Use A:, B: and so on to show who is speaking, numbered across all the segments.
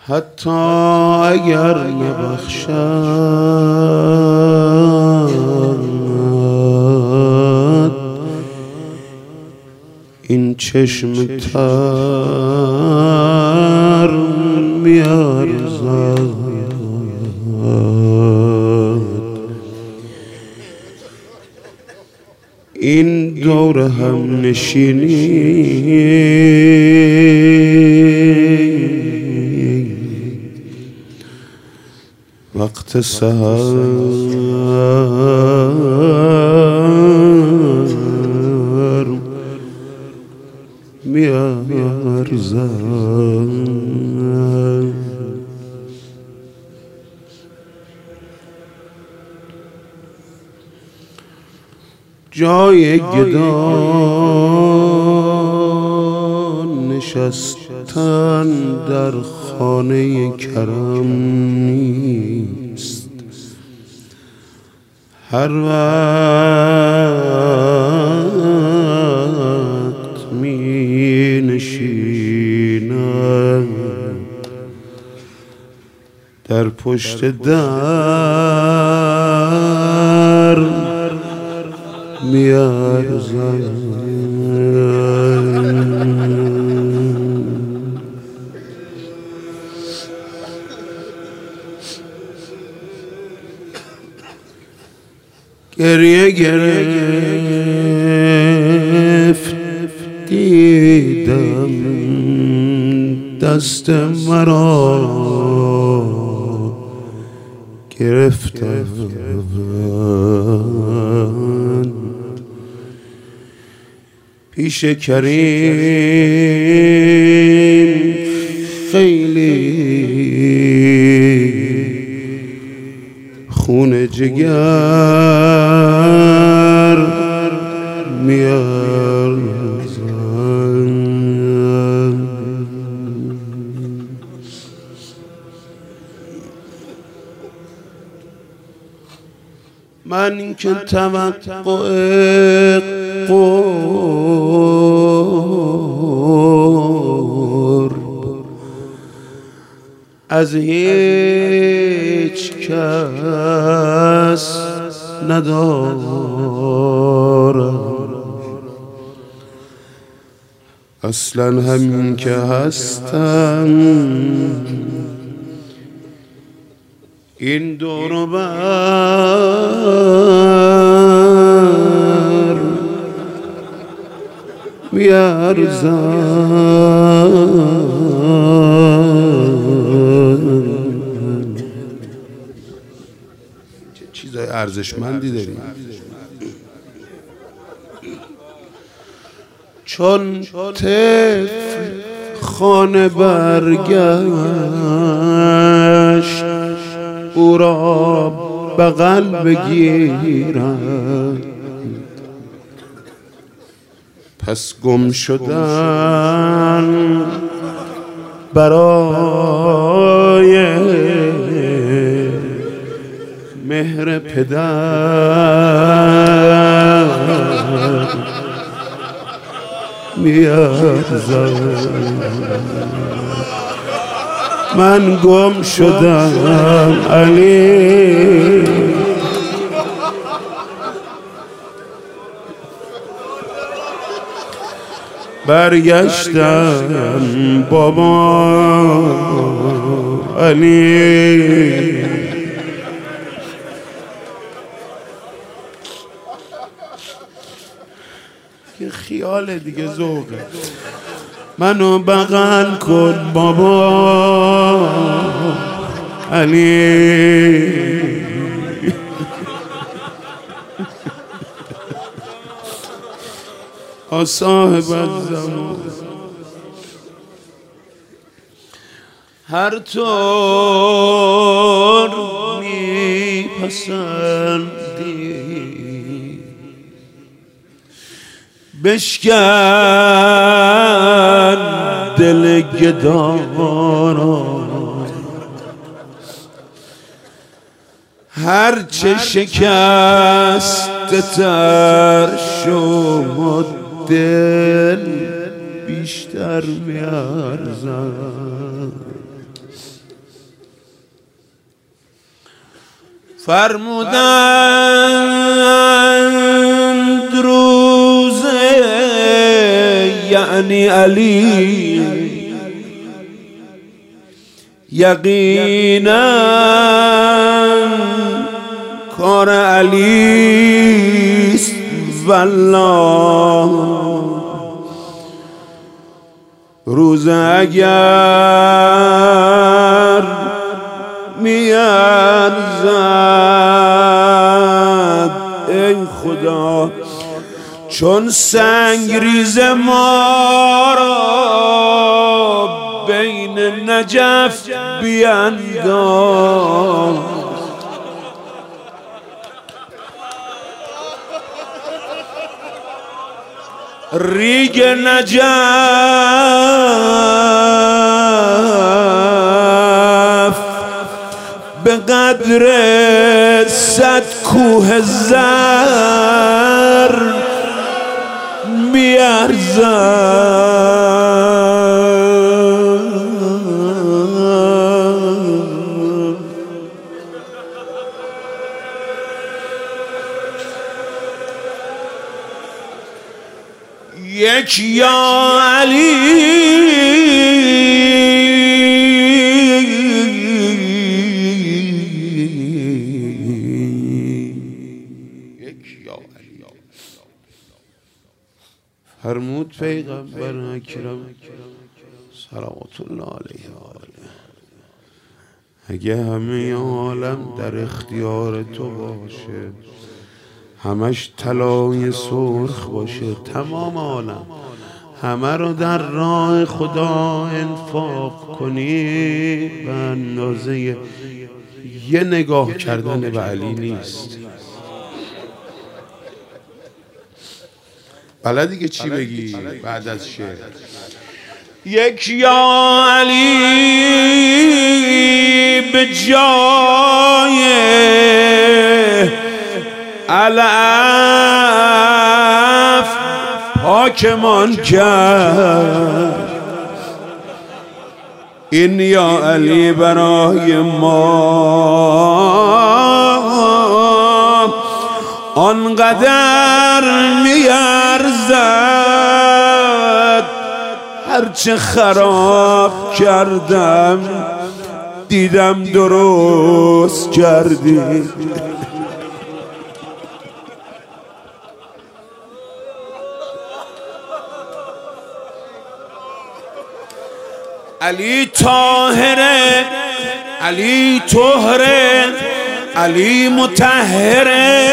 A: حتی اگر نبخشد این چشم تر میارزد این دور هم نشینی وقت سحر میارزد جای گدان نشستن در خانه کرم نیست هر وقت می نشینم در پشت در میارزد گریه گرفت دیدم دست مرا گرفتم پیش کریم خیلی خون جگر میارزد من که توقع قرب از هیچ کس ندارم اصلا همین که هستم این دور و بر میارزد چه چیزای ارزشمندی داریم چون طفل خانه برگشت او را بغل بگیرند پس گم شدن برای مهر پدر میارزد من گم شدم علی برگشتم بابا علی که خیال دیگه ذوقه منو بغل کن بابا علی صاحب الزمان هر طور میپسندی بشکن دل گدارا هرچه شکست تر شد دل بیشتر میارزد فرمودند روزه یعنی علی یقینا کار علی است والله روز اگر میارزد ای خدا چون سنگریز ما را بین نجف بینداز ریگ نجف به قدر 100 کوه زر میارزد یک یا علی فرمود پیغمبر اکرم صلوات الله علیه و آله اگه همه عالم در اختیار تو باشه همش طلای سرخ باشه تمام عالم همه رو در راه خدا انفاق کنی به اندازه یه نگاه کردن به علی نیست بلدی که چی بگی بعد از شعر یک یا علی به جای علف پاکمان کرد این یا علی برای ما آنقدر میارزد هرچه خراب کردم دیدم درست کردی علی طاهره علی طهره علی مطهره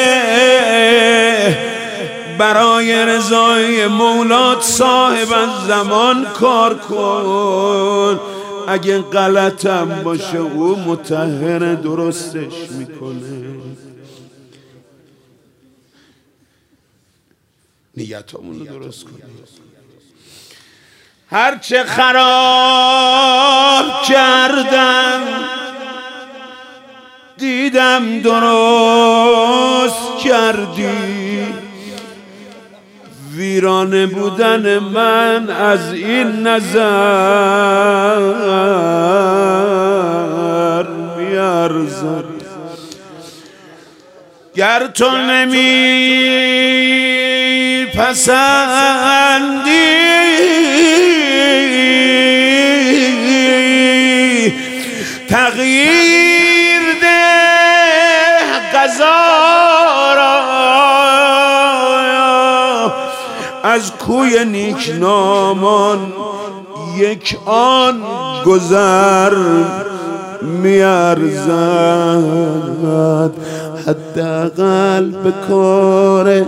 A: برای رضای مولات صاحب الزمان کار کن اگه غلطم باشه او مطهر درستش میکنه نیتمون رو درست کنه هرچه خراب کردم دیدم درست کردی ویرانه بودن من از این نظر میارزد گر تو نمی پسندی تغییر ده قضا را از کوی نیکنامان یک آن گذر میارزد حداقل به کار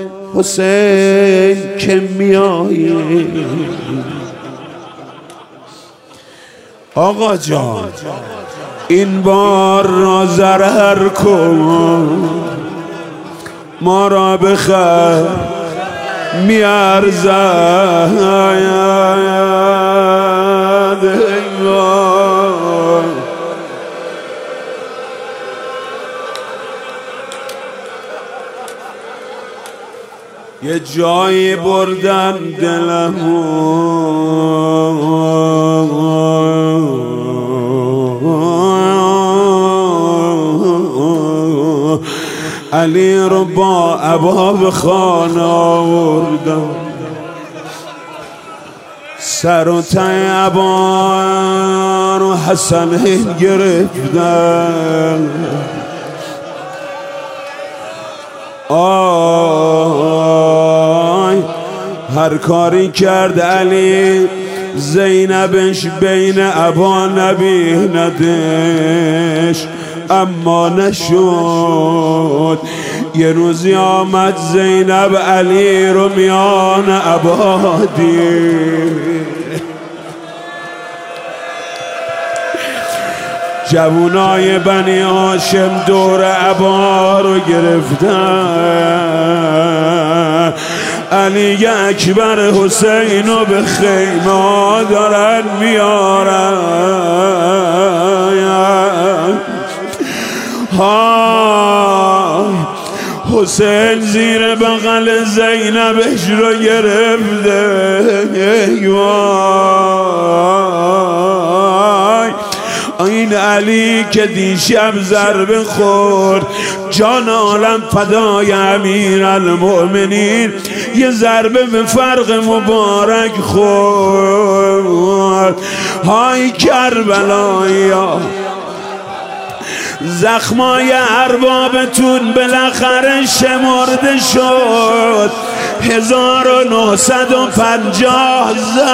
A: حسین که میایی آقا جان این بار را ضرر کن ما را بخیر میارزد یه جایی بردن دلمو علی رو با عبا به خانه آوردن، سر و ته عبا رو حسن گرفتن. آی هر کاری کرد علی زینبش بین عبا نبیندش، اما نشد. یه روزی آمد زینب علی رو میان عبا دید. جوونای بنی هاشم دور عبا رو گرفتن، علی اکبر حسین رو به خیمه دارن میارن. حسین زیر بغل زینبش رو گرفته. این علی که دیشب ضربه خورد، جان عالم فدای امیرالمؤمنین، یه ضربه به فرق مبارک خورد. های کربلایا، زخمای اربابتون بالاخره شمرده شد. 1950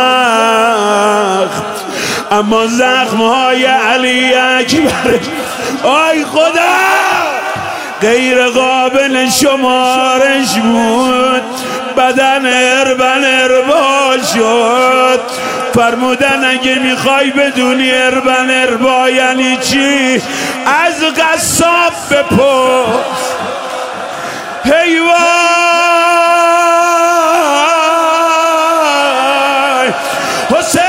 A: زخم، اما زخمهای علی اکبر آی خدا غیر قابل شمارش بود. بدن اربا شد. فرمودن اگه میخوای بدونی اربا یعنی چی، از قصاب بپرس. وای حسین،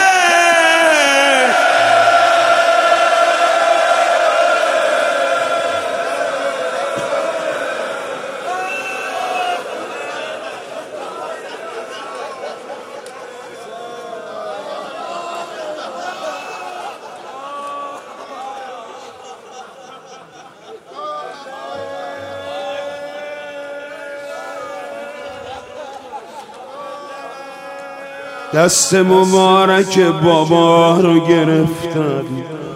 A: دست مبارک بابا رو گرفتن،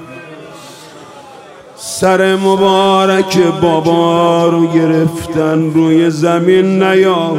A: سر مبارک بابا رو گرفتن، روی زمین نیا.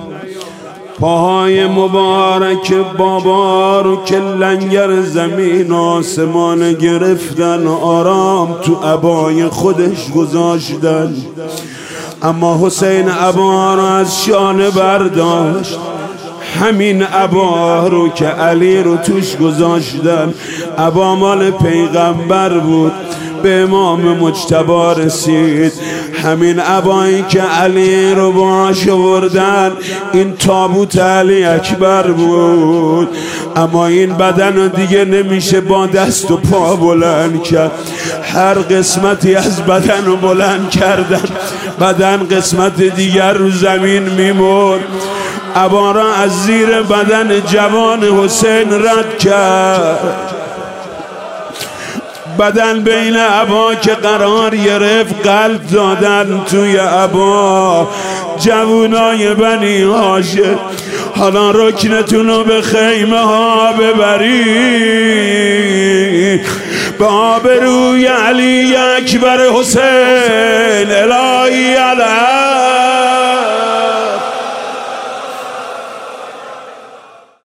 A: پاهای مبارک بابا رو که لنگر زمین آسمان گرفتن، آرام تو عبای خودش گذاشتن. اما حسین عبا رو از شانه برداشت، همین عبا رو که علی رو توش گذاشتن. عبا مال پیغمبر بود، به امام مجتبی رسید. همین عبایی که علی رو باش آوردن، این تابوت علی اکبر بود. اما این بدن رو دیگه نمیشه با دست و پا بلند کرد. هر قسمتی از بدن رو بلند کردن، بدن قسمت دیگر رو زمین میمرد. عبا را از زیر بدن جوان حسین رد کرد. بدن بین عبا که قرار گرفت، قلب دادن توی عبا. جوونای بنی هاشم، حالا رکنتون رو به خیمه ها ببری، به آبروی علی اکبر حسین. الهی